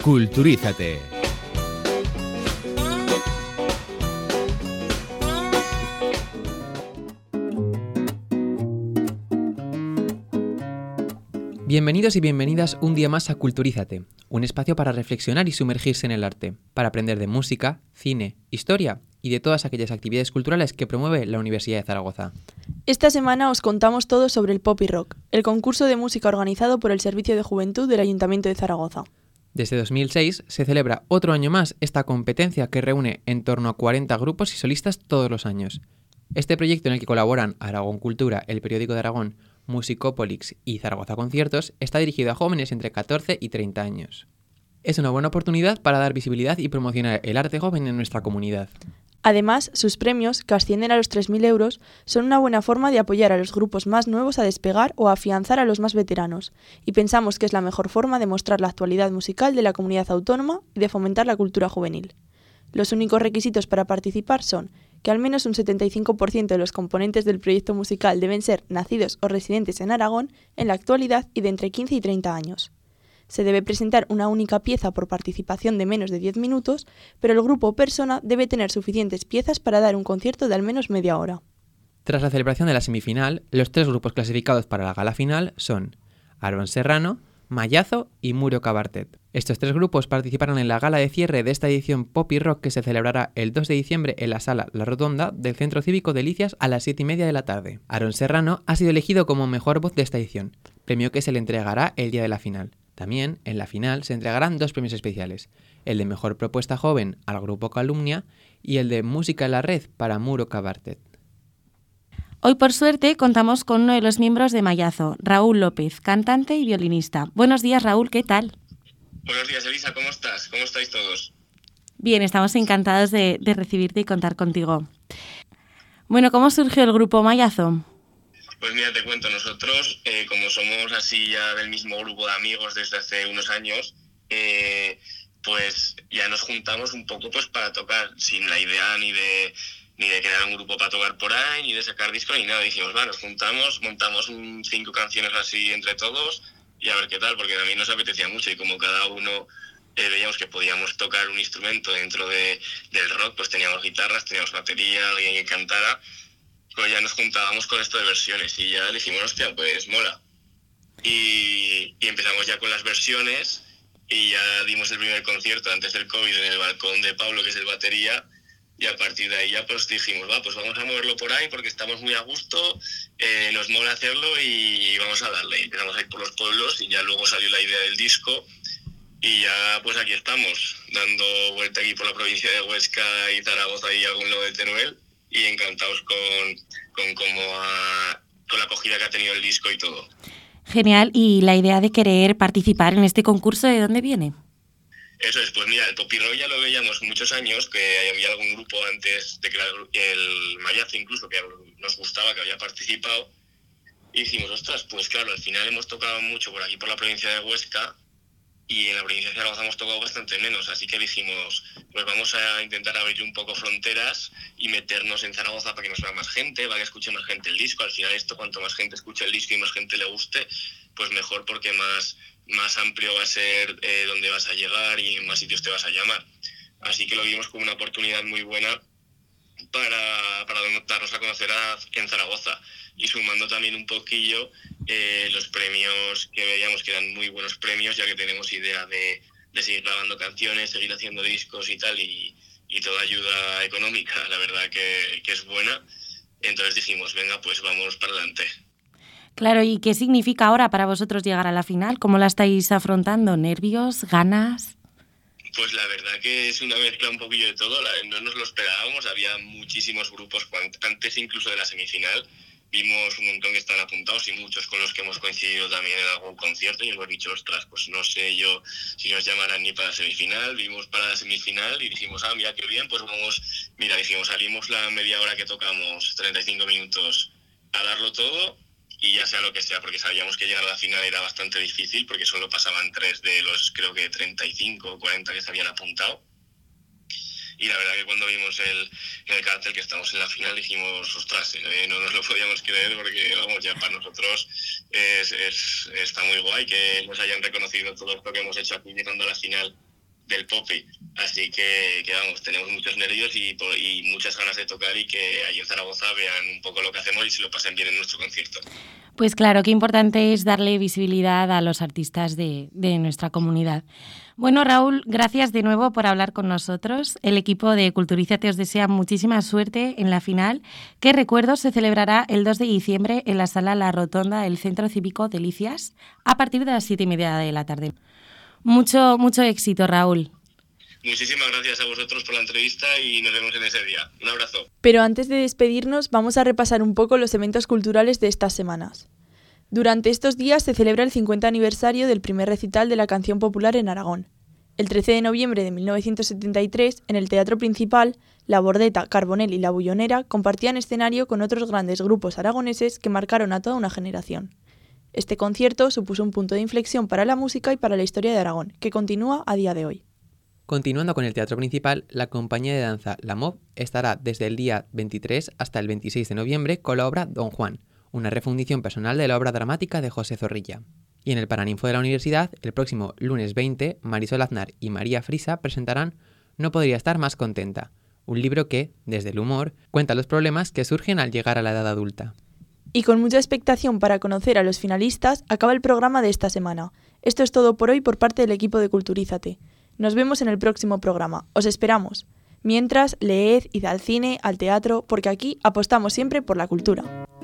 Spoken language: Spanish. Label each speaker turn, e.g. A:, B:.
A: Culturízate. Bienvenidos y bienvenidas un día más a Culturízate, un espacio para reflexionar y sumergirse en el arte, para aprender de música, cine, historia y de todas aquellas actividades culturales que promueve la Universidad de Zaragoza.
B: Esta semana os contamos todo sobre el Pop y Rock, el concurso de música organizado por el Servicio de Juventud del Ayuntamiento de Zaragoza.
A: Desde 2006 se celebra otro año más esta competencia que reúne en torno a 40 grupos y solistas todos los años. Este proyecto en el que colaboran Aragón Cultura, el periódico de Aragón, Musicópolis y Zaragoza Conciertos está dirigido a jóvenes entre 14 y 30 años. Es una buena oportunidad para dar visibilidad y promocionar el arte joven en nuestra comunidad.
B: Además, sus premios, que ascienden a los 3.000 euros, son una buena forma de apoyar a los grupos más nuevos a despegar o a afianzar a los más veteranos, y pensamos que es la mejor forma de mostrar la actualidad musical de la comunidad autónoma y de fomentar la cultura juvenil. Los únicos requisitos para participar son que al menos un 75% de los componentes del proyecto musical deben ser nacidos o residentes en Aragón en la actualidad y de entre 15 y 30 años. Se debe presentar una única pieza por participación de menos de 10 minutos, pero el grupo o persona debe tener suficientes piezas para dar un concierto de al menos media hora.
A: Tras la celebración de la semifinal, los 3 grupos clasificados para la gala final son Aarón Serrano, Mayazo y Muro Cabartet. Estos 3 grupos participarán en la gala de cierre de esta edición Pop y Rock que se celebrará el 2 de diciembre en la Sala La Rotonda del Centro Cívico Delicias a las 7:30 de la tarde. Aarón Serrano ha sido elegido como mejor voz de esta edición, premio que se le entregará el día de la final. También, en la final, se entregarán 2 premios especiales, el de Mejor Propuesta Joven al Grupo Calumnia y el de Música en la Red para Muro Cabartet.
C: Hoy, por suerte, contamos con uno de los miembros de Mayazo, Raúl López, cantante y violinista. Buenos días, Raúl, ¿qué tal?
D: Buenos días, Elisa, ¿cómo estás? ¿Cómo estáis todos?
C: Bien, estamos encantados de recibirte y contar contigo. Bueno, ¿cómo surgió el grupo Mayazo?
D: Pues mira, te cuento, nosotros, como somos así ya del mismo grupo de amigos desde hace unos años, pues ya nos juntamos un poco pues para tocar, sin la idea ni de crear un grupo para tocar por ahí, ni de sacar discos, ni nada. Dijimos, nos juntamos, montamos 5 canciones así entre todos y a ver qué tal, porque a mí nos apetecía mucho y como cada uno veíamos que podíamos tocar un instrumento dentro del rock, pues teníamos guitarras, teníamos batería, alguien que cantara, pues ya nos juntábamos con esto de versiones y ya dijimos, hostia, pues mola. Y empezamos ya con las versiones y ya dimos el primer concierto antes del COVID en el balcón de Pablo, que es el batería, y a partir de ahí ya pues dijimos, pues vamos a moverlo por ahí porque estamos muy a gusto, nos mola hacerlo y vamos a darle. Y empezamos a ir por los pueblos y ya luego salió la idea del disco y ya pues aquí estamos, dando vuelta aquí por la provincia de Huesca y Zaragoza y algún lado de Teruel, y encantados con la acogida que ha tenido el disco y todo.
C: Genial, ¿y la idea de querer participar en este concurso de dónde viene?
D: Eso es, pues mira, el Pop y Rock ya lo veíamos muchos años, que había algún grupo antes de que el Mayazo incluso, que nos gustaba, que había participado, y dijimos, ostras, pues claro, al final hemos tocado mucho por aquí, por la provincia de Huesca, y en la provincia de Zaragoza hemos tocado bastante menos, así que dijimos, pues vamos a intentar abrir un poco fronteras y meternos en Zaragoza para que nos vea más gente, para que escuche más gente el disco. Al final esto, cuanto más gente escuche el disco y más gente le guste, pues mejor, porque más amplio va a ser donde vas a llegar y en más sitios te vas a llamar. Así que lo vimos como una oportunidad muy buena para darnos a conocer en Zaragoza, y sumando también un poquillo los premios que veíamos que eran muy buenos premios, ya que tenemos idea de seguir grabando canciones, seguir haciendo discos y tal, y toda ayuda económica, la verdad que es buena. Entonces dijimos, venga, pues vamos para adelante.
C: Claro, ¿y qué significa ahora para vosotros llegar a la final? ¿Cómo la estáis afrontando? ¿Nervios? ¿Ganas?
D: Pues la verdad que es una mezcla un poquillo de todo, no nos lo esperábamos, había muchísimos grupos, antes incluso de la semifinal, vimos un montón que están apuntados y muchos con los que hemos coincidido también en algún concierto y hemos dicho, ostras, pues no sé yo si nos llamarán ni para la semifinal. Vimos para la semifinal y dijimos, mira qué bien, pues vamos, dijimos, salimos la media hora que tocamos, 35 minutos, a darlo todo y ya sea lo que sea, porque sabíamos que llegar a la final era bastante difícil porque solo pasaban 3 de los, creo que 35 o 40 que se habían apuntado. Y la verdad que cuando vimos el cartel que estamos en la final dijimos, ostras, no nos lo podíamos creer, porque vamos, ya para nosotros está muy guay que nos hayan reconocido todo esto que hemos hecho aquí llegando a la final del Poppy. Así que vamos, tenemos muchos nervios y muchas ganas de tocar y que allí en Zaragoza vean un poco lo que hacemos y se lo pasen bien en nuestro concierto.
C: Pues claro, qué importante es darle visibilidad a los artistas de nuestra comunidad. Bueno, Raúl, gracias de nuevo por hablar con nosotros. El equipo de Culturízate os desea muchísima suerte en la final, que recuerdo se celebrará el 2 de diciembre en la sala La Rotonda del Centro Cívico Delicias a partir de las 7:30 de la tarde. Mucho éxito, Raúl.
D: Muchísimas gracias a vosotros por la entrevista y nos vemos en ese día. Un abrazo.
B: Pero antes de despedirnos, vamos a repasar un poco los eventos culturales de estas semanas. Durante estos días se celebra el 50 aniversario del primer recital de la canción popular en Aragón. El 13 de noviembre de 1973, en el Teatro Principal, La Bordeta, Carbonell y La Bullonera compartían escenario con otros grandes grupos aragoneses que marcaron a toda una generación. Este concierto supuso un punto de inflexión para la música y para la historia de Aragón, que continúa a día de hoy.
A: Continuando con el Teatro Principal, la compañía de danza La Mob estará desde el día 23 hasta el 26 de noviembre con la obra Don Juan, una refundición personal de la obra dramática de José Zorrilla. Y en el Paraninfo de la Universidad, el próximo lunes 20, Marisol Aznar y María Frisa presentarán No podría estar más contenta, un libro que, desde el humor, cuenta los problemas que surgen al llegar a la edad adulta.
B: Y con mucha expectación para conocer a los finalistas, acaba el programa de esta semana. Esto es todo por hoy por parte del equipo de Culturízate. Nos vemos en el próximo programa. Os esperamos. Mientras, leed, id al cine, al teatro, porque aquí apostamos siempre por la cultura.